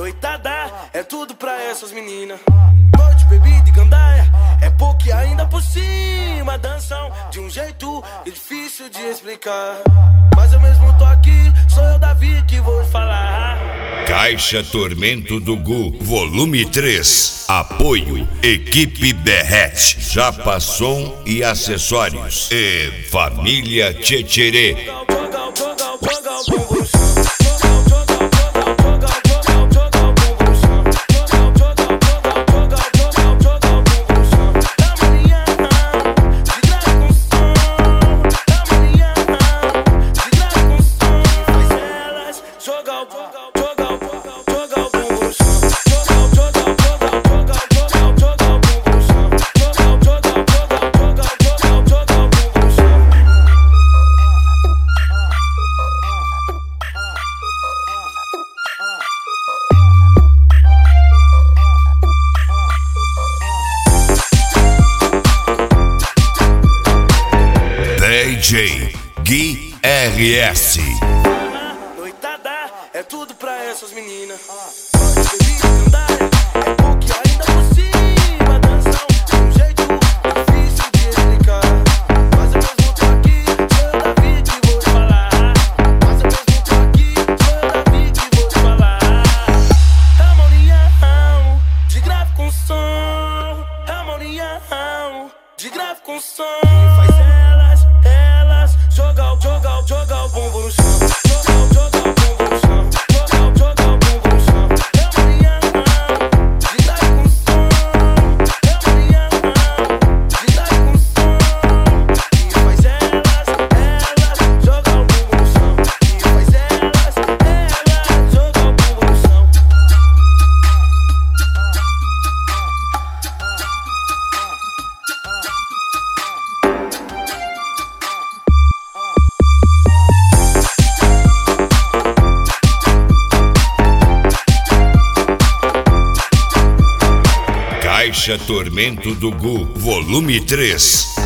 noitada, é tudo pra essas meninas. Noite, bebida e gandaia, é pouco e ainda por cima. Dançam de um jeito difícil de explicar. Mas eu mesmo tô aqui, sou eu, Davi, que vou falar. Caixa Tormento do Gu, volume 3. Apoio, equipe Berrete, Japa Som e acessórios. E família Tchetcherê. DJ Gui RS. Noitada, é tudo pra essas meninas. Pode beber e gandaia, é pouco e ainda por cima. Dançam de um jeito difícil de explicar. Mas eu mesmo tô aqui, sou eu, Davi, que vou falar. Mas eu mesmo tô aqui, sou eu, Davi, que vou falar. Harmonião de grave com som. Harmonião de grave com som. Faz elas joga o bumbum no chão. Joga o bumbum no chão. Joga o bumbum no chão. Harmonião de grave com som. Harmonião de grave com som. E faz elas joga o bumbum no chão. E faz elas joga o bumbum no chão. Caixa Tormento do Gu, volume 3.